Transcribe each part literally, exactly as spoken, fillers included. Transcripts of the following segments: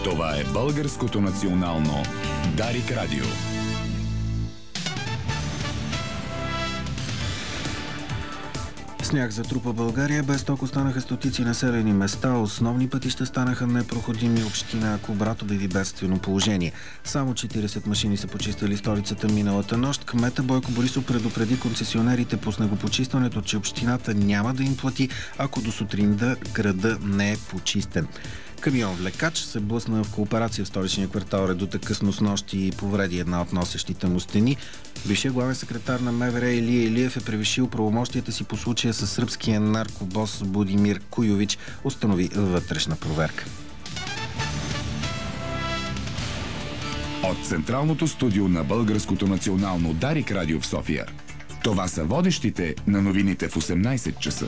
Това е Българското национално Дарик Радио. Сняг затрупа България, без ток останаха стотици населени места, основни пътища станаха непроходими, община Кубрат обяви бедствено положение. Само четирийсет машини са почистили столицата миналата нощ. Кмета Бойко Борисов предупреди концесионерите по снегопочистването, че общината няма да им плати, ако до сутринта града не е почистен. Камион-влекач се блъсна в кооперация в столичния квартал Редута късно с нощи и повреди една от носещите му стени. Бившият главен секретар на МВР Илия Илиев е превишил правомощията си по случая с сръбския наркобос Будимир Куйович, установи вътрешна проверка. От Централното студио на Българското национално Дарик Радио в София. Това са водещите на новините в осемнайсет часа.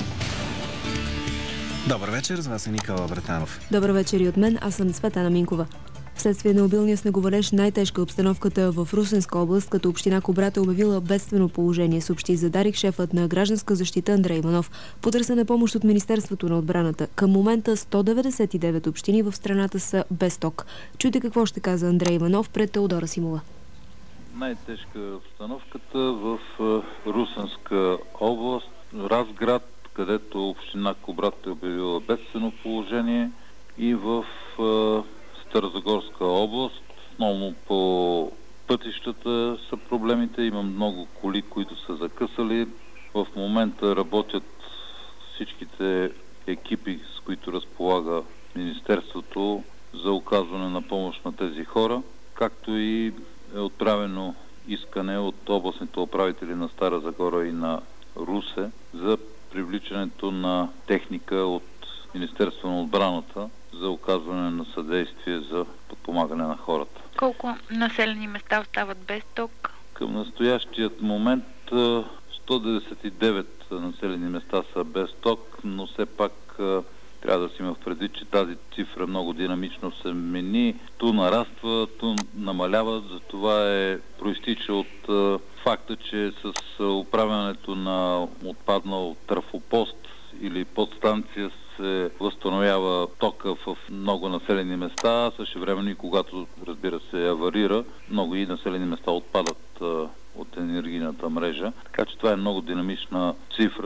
Добър вечер, с вас е Никола Братанов. Добър вечер и от мен, аз съм Цветана Минкова. Вследствие на обилния снеговалеж най-тежка е обстановката в Русенска област, като община Кубрат е обявила бедствено положение, съобщи за Дарик шефът на Гражданска защита Андрей Иванов. Потърсена помощ от Министерството на отбраната. Към момента сто деветдесет и девет общини в страната са без ток. Чуйте какво ще каза Андрей Иванов пред Теодора Симова. Най-тежка е обстановката в Русенска област, Разград, където община Кубрат е обявила бедствено положение, и в е, Старозагорска област. Основно по пътищата са проблемите. Има много коли, които са закъсали. В момента работят всичките екипи, с които разполага Министерството за оказване на помощ на тези хора, както и е отправено искане от областните управители на Стара Загора и на Русе за привличането на техника от Министерство на отбраната за оказване на съдействие за подпомагане на хората. Колко населени места остават без ток? Към настоящият момент сто деветдесет и девет населени места са без ток, но все пак трябва да си има в предвид, че тази цифра много динамично се мени. Ту нараства, ту намалява, затова е проистича от е, факта, че с управянето на отпаднал трафопост или подстанция се възстановява тока в много населени места, същевременно и когато, разбира се, аварира, много и населени места отпадат е, от енергийната мрежа. Така че това е много динамична цифра.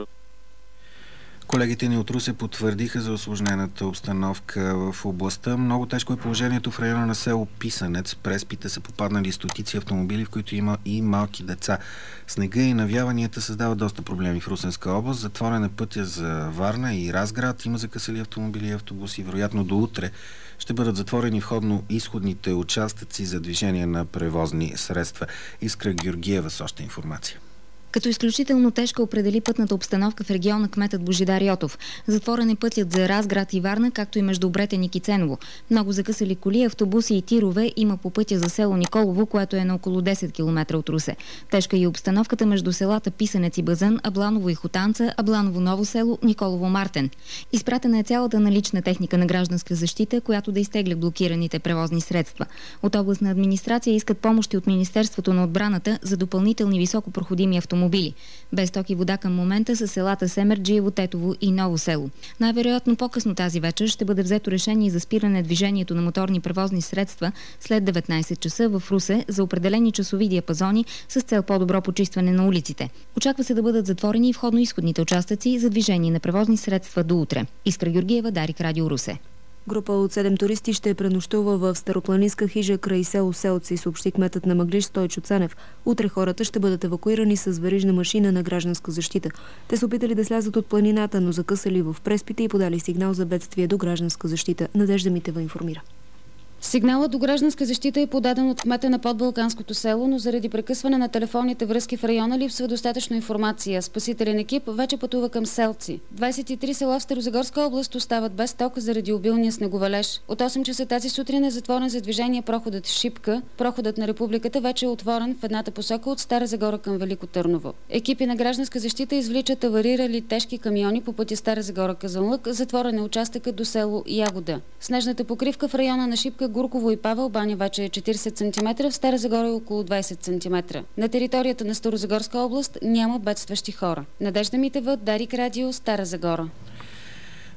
Колегите ни от Русе потвърдиха за усложнената обстановка в областта. Много тежко е положението в района на село Писанец. През пите са попаднали стотици автомобили, в които има и малки деца. Снега и навяванията създават доста проблеми в Русенска област. Затворен е пътя за Варна и Разград. Има закъсали автомобили и автобуси. Вероятно до утре ще бъдат затворени входно-изходните участъци за движение на превозни средства. Искра Георгиева с още информация. Като изключително тежка определи пътната обстановка в региона кметът Божидар Йотов. Затворен е пътят за Разград и Варна, както и между Бретеник и Ценово. Много закъсали коли, автобуси и тирове има по пътя за село Николово, което е на около десет километра от Русе. Тежка е и обстановката между селата Писанец и Базън, Абланово и Хотанца, Абланово Ново село, Николово Мартен. Изпратена е цялата налична техника на Гражданска защита, която да изтегля блокираните превозни средства. От областна администрация искат помощи от Министерството на отбраната за допълнителни високопроходими автомобили. Мобили. Без ток и вода към момента са селата Семерджиево, Тетово и Ново село. Най-вероятно по-късно тази вечер ще бъде взето решение за спиране движението на моторни превозни средства след деветнайсет часа в Русе за определени часови диапазони с цел по-добро почистване на улиците. Очаква се да бъдат затворени и входно-изходните участъци за движение на превозни средства до утре. Искра Георгиева, Дарик Радио, Русе. Група от седем туристи ще пренощува в старопланинска хижа край село Селци, съобщи кметът на Мъглиж Стойчо Цанев. Утре хората ще бъдат евакуирани с верижна машина на Гражданска защита. Те се опитали да слязат от планината, но закъсали в преспите и подали сигнал за бедствие до Гражданска защита. Надежда Митева информира. Сигналът до Гражданска защита е подаден от кмета на Подбалканското село, но заради прекъсване на телефонните връзки в района липсва достатъчно информация. Спасителен екип вече пътува към Селци. двайсет и три села в Старозагорска област остават без ток заради обилния снеговалеж. От осем часа тази сутрин е затворен за движение проходът Шипка. Проходът на Републиката вече е отворен в едната посока от Стара Загора към Велико Търново. Екипи на Гражданска защита извличат аварирали тежки камиони по пътя Стара Загора-Казанлък. Затворен е участъкът до село Ягода. Снежната покривка в района на Шипка, Гурково и Павел баня вече е четирийсет сантиметра, в Стара Загора е около двайсет сантиметра. На територията на Старозагорска област няма бедстващи хора. Надежда Митева, Дарик Радио, Стара Загора.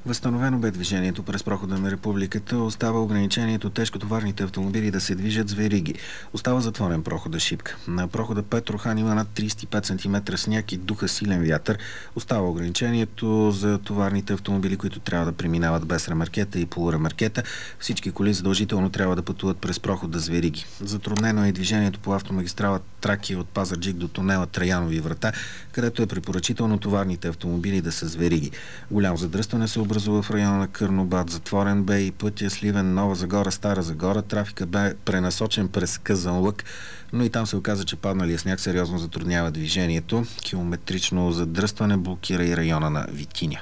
Възстановено бе движението през прохода на републиката. Остава ограничението тежкотоварните автомобили да се движат с вериги. Остава затворен прохода Шипка. На прохода Петрохан има над тридесет и пет сантиметра сняг и духа силен вятър. Остава ограничението за товарните автомобили, които трябва да преминават без ремаркета и полуремаркета. Всички коли задължително трябва да пътуват през прохода с вериги. Затруднено е движението по автомагистрала Тракия от Пазарджик до тунела Траянови врата, където е препоръчително товарните автомобили да са с вериги. Голямо задръстване се образува в района на Кърнобат. Затворен бе и пътя Сливен, Нова Загора, Стара Загора. Трафика бе пренасочен през Казанлък, но и там се оказа, че падналия сняг сериозно затруднява движението. Километрично задръстване блокира и района на Витиня.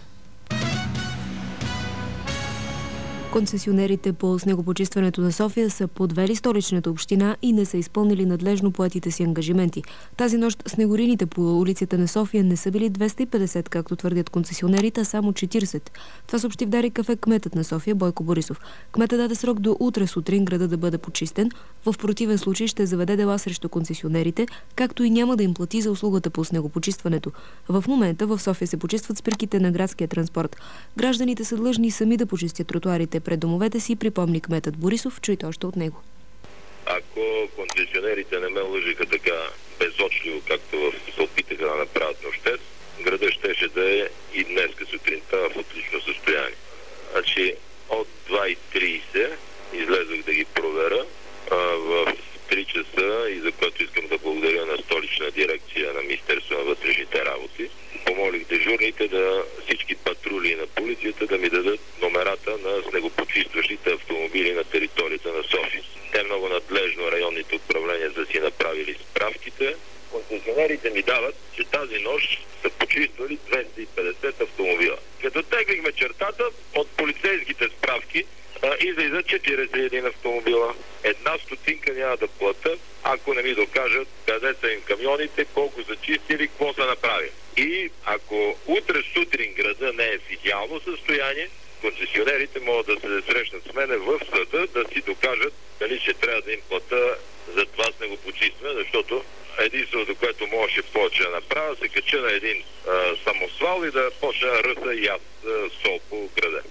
Концесионерите по снегопочистването на София са подвели столичната община и не са изпълнили надлежно поетите си ангажименти. Тази нощ снегорините по улиците на София не са били двеста и петдесет, както твърдят концесионерите, а само четиридесет. Това съобщи в Дарик кафе кметът на София Бойко Борисов. Кметът даде срок до утре сутрин града да бъде почистен. В противен случай ще заведе дела срещу концесионерите, както и няма да им плати за услугата по снегопочистването. В момента в София се почистват спирките на градския транспорт. Гражданите са длъжни сами да почистят тротуарите пред домовете си, припомни кметът Борисов. Чуйте още от него. Ако концесионерите не ме лъжиха така безочливо, както се опитаха да направят нощес, града щеше да е и днес сутринта в отлично състояние. Значи от два и тридесет излезах да ги проверя а, в три часа, и за което искам да благодаря на столична дирекция на Министерство на вътрешните работи. Помолих дежурните да всички патрули на полицията да ми дадат номерата на снегопочистващите автомобили на територията на София. Те много надлежно районните управления са си направили справките. Концесионерите ми дават, че тази нощ са почиствали двеста и петдесет автомобила. Като теглихме чертата от полицейските справки, излизат четиридесет и един автомобила. Една стотинка няма да платят, ако не ми докажат къде са им камионите, колко са чистили, какво са направили. И ако утре сутрин града не е в идеално състояние, концесионерите могат да се срещнат с мене в съда, да си докажат дали ще трябва да им плата за това снегопочистване, защото единственото, което можеше повече да направя, се кача на един а, самосвал и да почне да ръса и аз а, сол по града.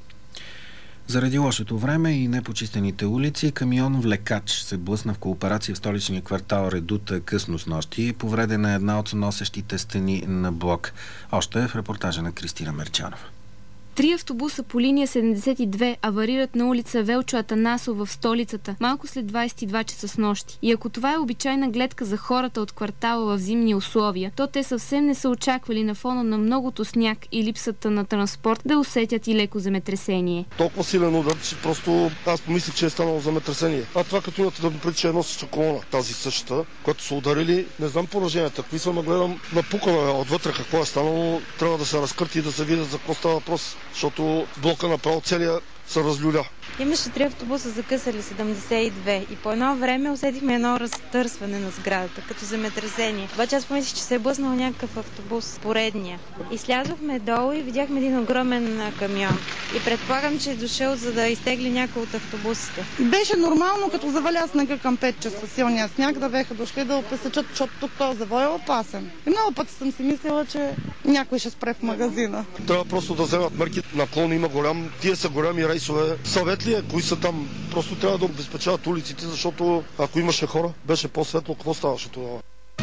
Заради лошото време и непочистените улици, камион-влекач се блъсна в кооперация в столичния квартал Редута късно с нощи. Повредена е една от носещите стени на блок. Още в репортажа на Кристина Мерчанова. Три автобуса по линия седемдесет и две аварират на улица Велчо Атанасов в столицата малко след двадесет и два часа с нощи. И ако това е обичайна гледка за хората от квартала в зимни условия, то те съвсем не са очаквали на фона на многото сняг и липсата на транспорт да усетят и леко земетресение. Толкова силен удар, че просто аз помислих, че е станало земетресение. А това като имате да предвид, че е носеща колона, тази същата, която са ударили, не знам пораженията. Какви съм, гледам напукана отвътре какво е станало, трябва да се разкърти и да се видят за какво става въпрос. Защото блока направо целия се разлюля. Имаше три автобуса закъсали седемдесет и две и по едно време усетихме едно разтърсване на сградата, като земетресение. Обаче аз помислих, че се е блъснал някакъв автобус, поредния. И слязохме долу и видяхме един огромен камион. И предполагам, че е дошъл, за да изтегли някой от автобусите. Беше нормално, като заваля снега към пет часа силния сняг, да беха дошли да опесечат, защото тук този завой е опасен. И много пъти съм си мислила, че някой ще спре в магазина. Трябва просто да вземат мерки. Наклон има голям, тия са голями рейсове. Съвет ли е, кои са там? Просто трябва да обезпечават улиците, защото ако имаше хора, беше по-светло, какво ставаше тогава?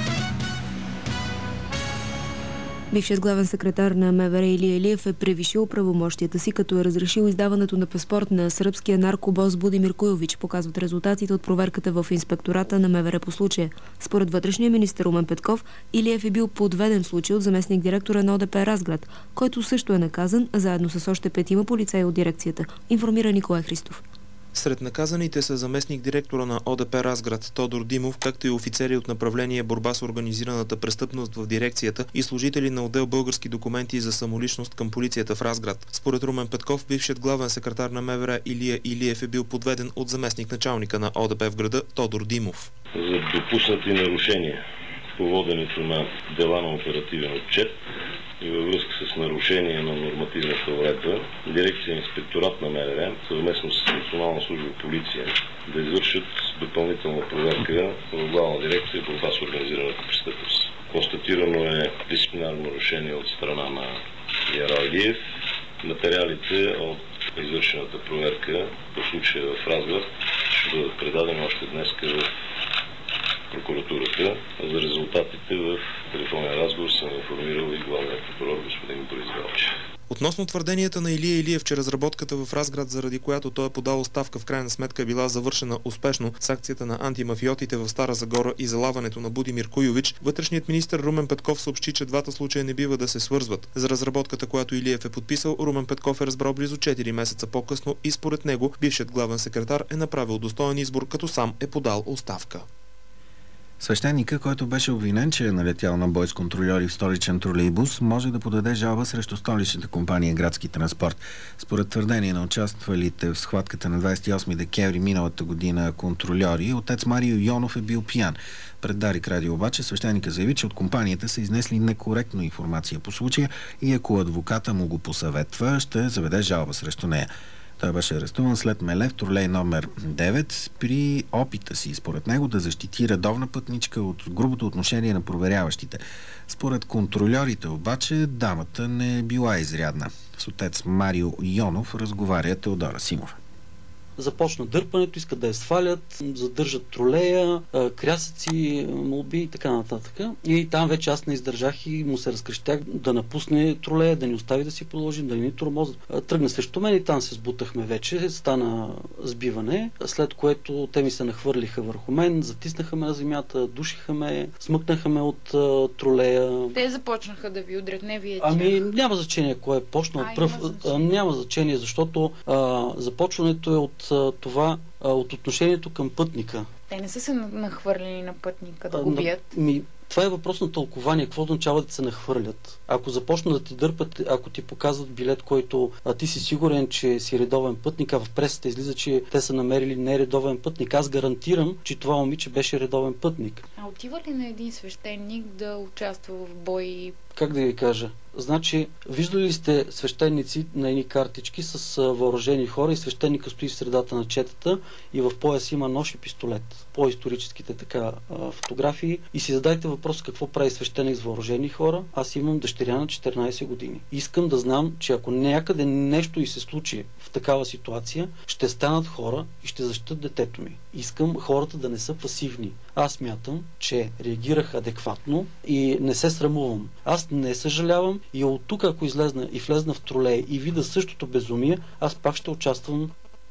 Бившият главен секретар на МВР Илия Илиев е превишил правомощията си, като е разрешил издаването на паспорт на сръбския наркобос Будимир Куйович, показват резултатите от проверката в инспектората на МВР по случая. Според вътрешния министър Румен Петков, Илиев е бил подведен в случай от заместник директора на ОДП Разград, който също е наказан, заедно с още петима полицаи от дирекцията, информира Николай Христов. Сред наказаните са заместник директора на ОДП Разград Тодор Димов, както и офицери от направление борба с организираната престъпност в дирекцията и служители на отдел български документи за самоличност към полицията в Разград. Според Румен Петков, бившият главен секретар на МВР Илия Илиев е бил подведен от заместник началника на ОДП в града Тодор Димов. За допуснати нарушения по воденето на дела на оперативен отчет и във връзка с нарушение на нормативната уредба, дирекция инспекторат на МВР, съвместно с Национална служба полиция, да извършат допълнителна проверка в Главна дирекция борба с организираната престъпност. Констатирано е дисциплинарно нарушение от страна на Яра Илиев Материалите от извършената проверка по случая в Разград ще бъдат предадени още днес в прокуратурата. За резултатите в телефонен разговор съм информирал и главният прокурор господин Борис Галчев. Относно твърденията на Илия Илиев, че разработката в Разград, заради която той е подал оставка, в крайна сметка била завършена успешно с акцията на антимафиотите в Стара Загора и залаването на Будимир Куйович, вътрешният министър Румен Петков съобщи, че двата случая не бива да се свързват. За разработката, която Илиев е подписал, Румен Петков е разбрал близо четири месеца по-късно и според него бившият главен секретар е направил достоен избор, като сам е подал оставка. Свещеника, който беше обвинен, че е налетял на бой с контрольори в столичен тролейбус, може да подаде жалба срещу столичната компания Градски транспорт. Според твърдение на участвалите в схватката на двадесет и осми декември миналата година контрольори, отец Марио Йонов е бил пиян. Пред Дарик Радио обаче свещеника заяви, че от компанията са изнесли некоректно информация по случая и ако адвоката му го посъветва, ще заведе жалба срещу нея. Той беше арестуван след меле в тролей номер девет при опита си, според него, да защити редовна пътничка от грубото отношение на проверяващите. Според контрольорите обаче дамата не е била изрядна. С отец Марио Йонов разговаря Теодора Симова. Започна дърпането, искат да я свалят, задържат тролея, крясъци, молби и така нататък. И там вече аз не издържах и му се разкрещях да напусне тролея, да ни остави да си продължим, да ни тормозят. Тръгна срещу мен и там се сбутахме вече, стана сбиване, след което те ми се нахвърлиха върху мен, затиснаха ме на земята, душиха ме, смъкнаха ме от тролея. Те започнаха да ви удрят, не вие. Ами няма значение кой е почнал пръв. Няма, няма значение, защото а, започването е от това, от отношението към пътника. Те не са се нахвърлени на пътника да го бият. Ми, това е въпрос на тълкование. Какво означава да се нахвърлят? Ако започнат да ти дърпат, ако ти показват билет, който а ти си сигурен, че си редовен пътник, а в пресата излиза, че те са намерили нередовен пътник, аз гарантирам, че това момиче беше редовен пътник. А отива ли на един свещеник да участва в бой? Как да ви кажа? Значи, виждали ли сте свещеници на едни картички с а, въоръжени хора и свещеника стои в средата на четата и в пояс има нож и пистолет. По-историческите така а, фотографии. И си задайте въпрос какво прави свещеник с въоръжени хора. Аз имам дъщеря на четиринадесет години. Искам да знам, че ако някъде нещо и се случи в такава ситуация, ще станат хора и ще защитят детето ми. Искам хората да не са пасивни. Аз мятам, че реагирах адекватно и не се срамувам. Аз не съжалявам и от тук, ако излезна и влезна в тролей и видя същото безумие, аз пак ще участвам.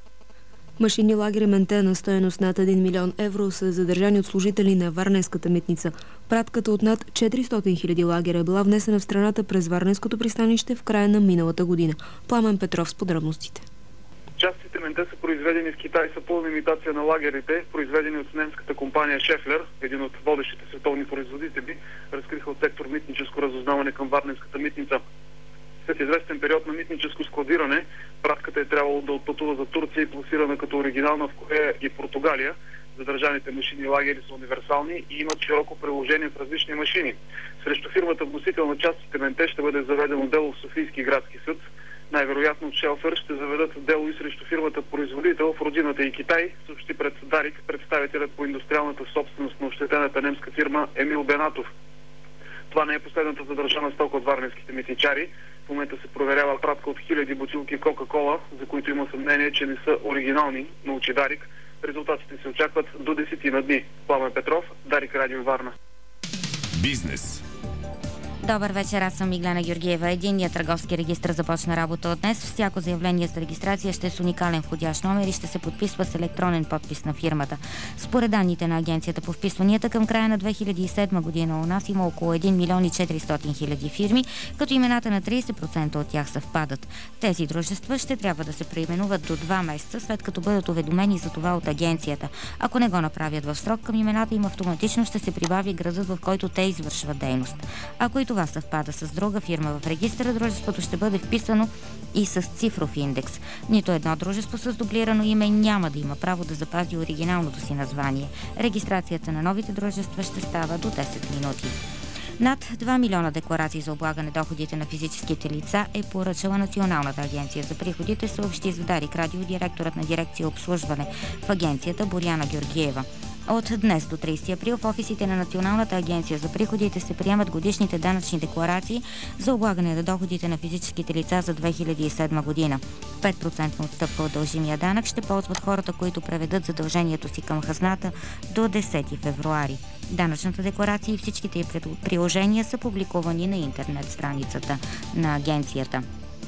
Машини лагери Менте на стойност над един милион евро са задържани от служители на Варненската митница. Пратката от над четиристотин хиляди лагера е била внесена в страната през Варненското пристанище в края на миналата година. Пламен Петров с подробностите. Частите Менте са произведени в Китай, са пълна имитация на лагерите, произведени от немската компания Шефлер, един от водещите световни производители, разкриха от сектор митническо разузнаване към Варненската митница. След известен период на митническо складиране, пратката е трябвало да отпътува за Турция и пласирана като оригинална в Корея и Португалия. Задържаните машини лагери са универсални и имат широко приложение в различни машини. Срещу фирмата вносител на частите Менте ще бъде заведено дело в Софийски градски съд. Най-вероятно от Шелфър ще заведат дело и срещу фирмата производител в родината и Китай, съобщи пред Дарик представителят по индустриалната собственост на ощетената немска фирма Емил Бенатов. Това не е последната задържана стока от варненските митничари. В момента се проверява пратка от хиляди бутилки Кока-Кола, за които има съмнение, че не са оригинални, научи Дарик. Резултатите се очакват до десетина дни. Пламен Петров, Дарик Радио Варна. Бизнес. Добър вечер, аз съм Миглена Георгиева. Единният търговски регистр започна работа от днес. Всяко заявление за регистрация ще е с уникален входящ номер и ще се подписва с електронен подпис на фирмата. Според данните на Агенцията по вписванията, към края на две хиляди и седма година у нас има около един милион и четиристотин хиляди фирми, като имената на тридесет процента от тях съвпадат. Тези дружества ще трябва да се преименуват до два месеца, след като бъдат уведомени за това от агенцията. Ако не го направят в срок, към имената им автоматично ще се прибави градът, в който те извършват дейност. Ако и това съвпада с друга фирма в регистъра, дружеството ще бъде вписано и с цифров индекс. Нито едно дружество с дублирано име няма да има право да запази оригиналното си название. Регистрацията на новите дружества ще става до десет минути. Над два милиона декларации за облагане доходите на физическите лица е поръчала Националната агенция за приходите, съобщи с Дарик Радио директорът на дирекция обслужване в агенцията Боряна Георгиева. От днес до тридесети април в офисите на Националната агенция за приходите се приемат годишните данъчни декларации за облагане на доходите на физическите лица за две хиляди и седма година. пет процента отстъпка от дължимия данък ще ползват хората, които преведат задължението си към хазната до десети февруари. Данъчната декларация и всичките й приложения са публикувани на интернет страницата на агенцията.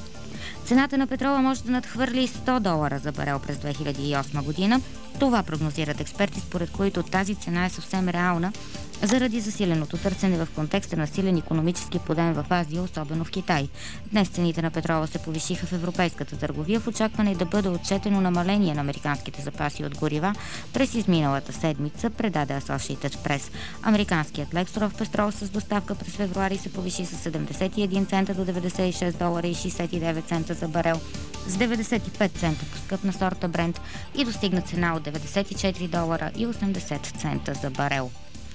Цената на петрола може да надхвърли сто долара за барел през две хиляди и осма година. Това прогнозират експерти, според които тази цена е съвсем реална заради засиленото търсене в контекста на силен икономически подем в Азия, особено в Китай. Днес цените на петрола се повишиха в европейската търговия в очакване да бъде отчетено намаление на американските запаси от горива през изминалата седмица, предаде Associated Press. Американският лек суров петрол с доставка през февруари се повиши с седемдесет и един цента до деветдесет и шест долара и шейсет и девет цента за барел, с деветдесет и пет цента по-скъп на сорта Брент и достигна цена от деветдесет и четири долара и осемдесет цента за барел.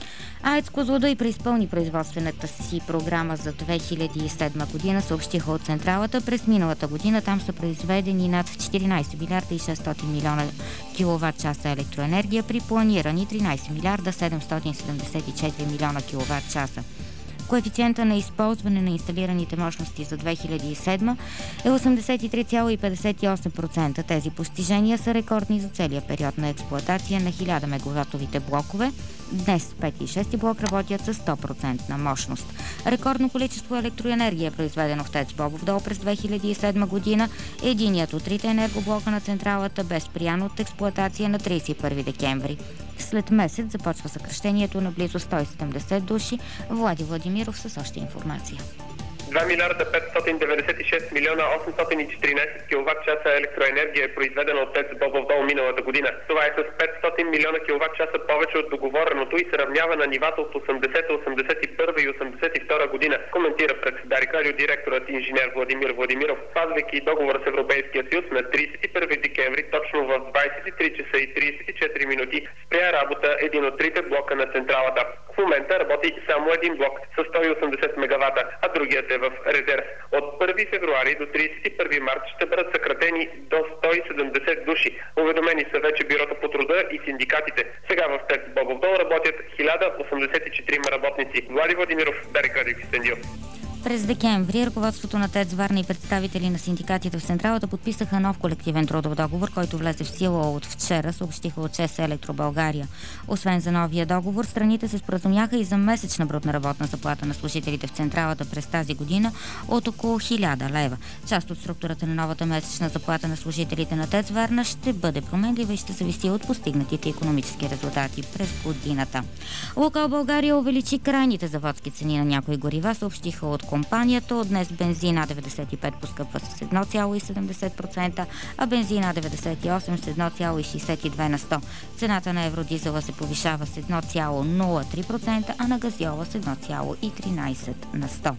АЕЦ Козлодуй преизпълни производствената си програма за две хиляди и седма година, съобщиха от централата. През миналата година там са произведени над четиринадесет милиарда и шестстотин милиона киловатт часа електроенергия при планирани тринадесет милиарда седемстотин седемдесет и четири милиона киловатт часа. Коефициента на използване на инсталираните мощности за две хиляди и седма е осемдесет и три цяло петдесет и осем процента. Тези постижения са рекордни за целия период на експлоатация на хиляда мегаватовите блокове. Днес пети и шести блок работят с сто процента мощност. Рекордно количество електроенергия е произведено в ТЕЦ Бобов дол през две хиляди и седма година. Единият от трите енергоблока на централата бе спрян от експлоатация на тридесет и първи декември. След месец започва съкращението на близо сто и седемдесет души. Влади Владимиров с още информация. два милиарда петстотин деветдесет и шест милиона осемстотин и четиринадесет киловатт часа електроенергия е произведена от ТЕЦ Бобов дол миналата година. Това е с петстотин милиона киловатт часа повече от договореното и се равнява на нивата от осемдесета, осемдесет и първа и осемдесет и втора година, коментира пред Дарик радио директорът инженер Владимир Владимиров. Спазвайки договор с Европейския съюз, на тридесет и първи декември точно в двадесет и три часа и тридесет и четири минути спря работа един от трите блока на централата. В момента работи само един блок с сто и осемдесет мегавата, а другият е в резерв. От първи февруари до тридесет и първи март ще бъдат съкратени до сто и седемдесет души. Уведомени са вече Бюрото по труда и синдикатите. Сега в ТЕЦ Бобов дол работят хиляда осемдесет и четири работници. Влади Владимиров, Дарик радио Кюстендил. През декември ръководството на ТЕЦ Варна и представители на синдикатите в централата подписаха нов колективен трудов договор, който влезе в сила от вчера, съобщиха от ЧЕЗ Електро България. Освен за новия договор, страните се споразумяха и за месечна брутна работна заплата на служителите в централата през тази година от около хиляда лева. Част от структурата на новата месечна заплата на служителите на ТЕЦ Варна ще бъде променлива и ще зависи от постигнатите икономически резултати през годината. Лукойл България увеличи крайните заводски цени на някои горива, съобщиха от компанията. От днес бензин А деветдесет и пет поскъпва с едно цяло и седемдесет процента, а бензин А деветдесет и осем с едно цяло и шейсет и две на сто. Цената на евродизела се повишава с едно цяло нула три процента, а на газиола с едно цяло и тринадесет на сто.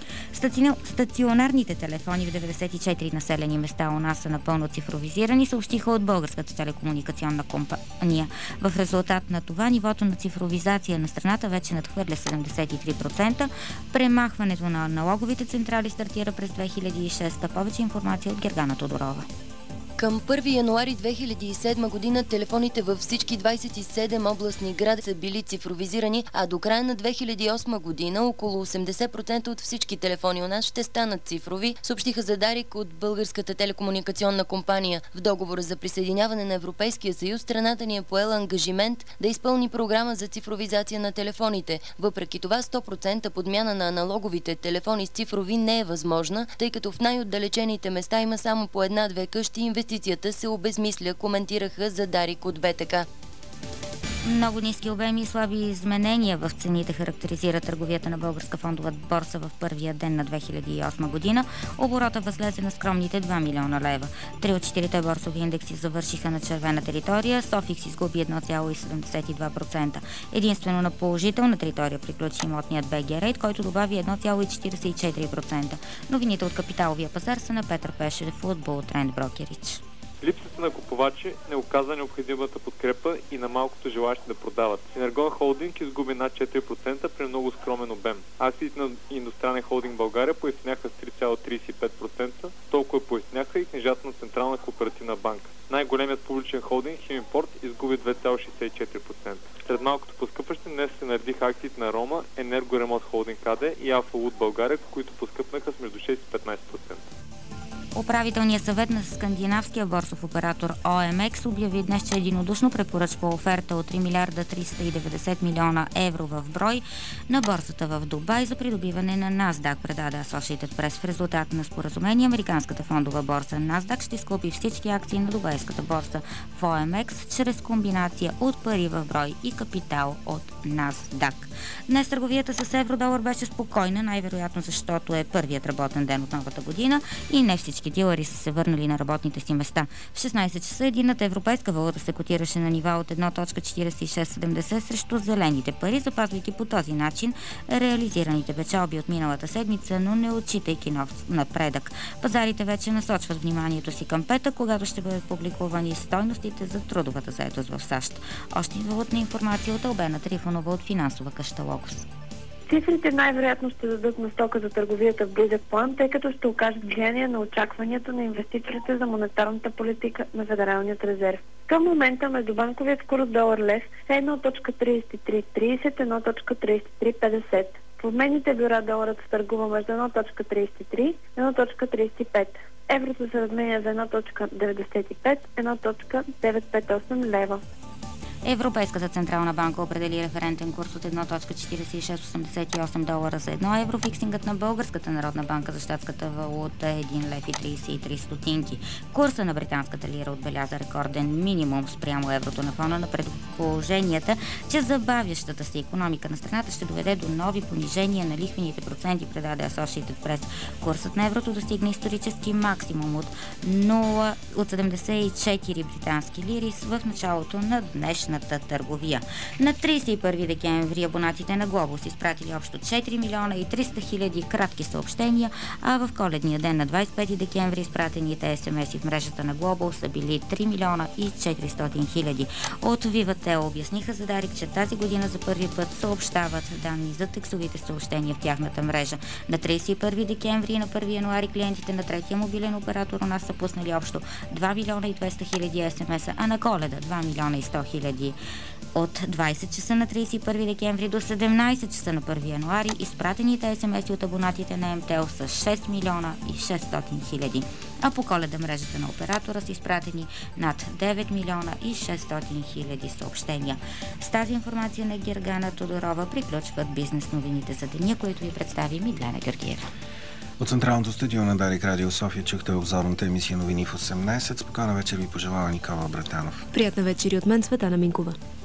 Стационарните телефони в деветдесет и четири населени места у нас са напълно цифровизирани, съобщиха от Българската телекомуникационна компания. В резултат на това нивото на цифровизация на страната вече надхвърля седемдесет и три процента. Премахването на аналоговите централи стартира през две хиляди и шеста. Повече информация от Гергана Тодорова. Към първи януари две хиляди и седма година телефоните във всички двадесет и седем областни града са били цифровизирани, а до края на две хиляди и осма година около осемдесет процента от всички телефони у нас ще станат цифрови, съобщиха за Дарик от Българската телекомуникационна компания. В договора за присъединяване на Европейския съюз страната ни е поела ангажимент да изпълни програма за цифровизация на телефоните. Въпреки това сто процента подмяна на аналоговите телефони с цифрови не е възможна, тъй като в най-отдалечените места има само по една-две къщи и инвестицията се обезмисля, коментираха за Дарик от БТК. Много ниски обеми и слаби изменения в цените характеризира търговията на Българска фондова борса в първия ден на две хиляди и осма година. Оборота възлезе на скромните два милиона лева. Три от четирите борсови индекси завършиха на червена територия. Софикс изгуби едно цяло и седемдесет и два процента. Единствено на положителна територия приключи имотният БГ Рейт, който добави едно цяло и четиридесет и четири процента. Новините от капиталовия пазар са на Петър Пешев от Бултрend Брокерич. Липсата на купувачи не оказа необходимата подкрепа и на малкото желащи да продават. Синергон Холдинг изгуби над четири процента при много скромен обем. Акциите на Индустриален холдинг България поевтиняха с три цяло тридесет и пет процента, толкова поевтиняха и книжата на Централна кооперативна банка. Най-големият публичен холдинг Химимпорт изгуби две цяло шестдесет и четири процента. Сред малкото поскъпващи днес се наредиха акциите на Рома, Енергоремонт Холдинг АД и Алфа Луд България, които поскъпнаха с между шест и петнадесет процента. Управителният съвет на скандинавския борсов оператор О Ем Екс обяви днес, че единодушно препоръчва оферта от три милиарда триста и деветдесет милиона евро в брой на борсата в Дубай за придобиване на NASDAQ, предаде Associated Press. В резултат на споразумение американската фондова борса NASDAQ ще изкупи всички акции на дубайската борса в О Ем Екс чрез комбинация от пари в брой и капитал от NASDAQ. Днес търговията с евро-долар беше спокойна, най-вероятно защото е първият работен ден от новата година и не всички дилъри са се върнали на работните си места. В шестнадесет часа единната европейска валута се котираше на нива от едно цяло четиридесет и шест седемдесет срещу зелените пари, запазвайки по този начин реализираните печалби от миналата седмица, но не отчитайки нов напредък. Пазарите вече насочват вниманието си към петък, когато ще бъдат публикувани стойностите за трудовата заетост в САЩ. Още валутна информация от Албена Трифонова от финансова къща Логос. Цифрите най-вероятно ще дадат насока за търговията в близък план, тъй като ще окажат влияние на очакванията на инвеститорите за монетарната политика на Федералният резерв. Към момента междубанковият курс долар-лев е едно цяло тридесет и три тридесет, едно цяло тридесет и три петдесет. В обменните бюра доларът се търгува между едно цяло тридесет и три и едно цяло тридесет и пет. Еврото се разменя за едно цяло деветдесет и пет, едно цяло деветстотин петдесет и осем лева. Европейската централна банка определи референтен курс от едно цяло четиридесет и шест осемдесет и осем долара за едно евро. Фиксингът на Българската народна банка за щатската валута е един лев и тридесет и три стотинки. Курса на британската лира отбеляза рекорден минимум спрямо еврото на фона на предположенията, че забавящата се икономика на страната ще доведе до нови понижения на лихвените проценти, предаде Associated Press. Курсът на еврото достигна исторически максимум от нула от седемдесет и четири британски лири в началото на днешната търговия. На тридесет и първи декември абонатите на Глобус изпратили общо четири милиона и триста хиляди кратки съобщения, а в коледния ден на двадесет и пети декември изпратените ес ем ес-и в мрежата на Глобус са били три милиона и четиристотин хиляди. От Vivatel обясниха за Дарик, че тази година за първи път съобщават данни за текстовите съобщения в тяхната мрежа. На тридесет и първи декември и на първи януари клиентите на третия мобилен оператор у нас са пуснали общо два милиона и двеста хиляди ес ем ес-а, а на Коледа два милиона и сто хиляди. От двадесет часа на тридесет и първи декември до седемнадесет часа на първи януари изпратените ес ем ес-и от абонатите на Ем Те Ел са шест милиона и шестстотин хиляди, а по Коледа мрежата на оператора са изпратени над девет милиона и шестстотин хиляди съобщения. С тази информация на Гергана Тодорова приключват бизнес новините за деня, които ви представи Миглена Георгиева. От Централното студио на Дарик Радио София чухте обзорната емисия новини в осемнадесет. Спокойна вечер ви пожелава Никола Братанов. Приятна вечер и от мен, Цветана Минкова.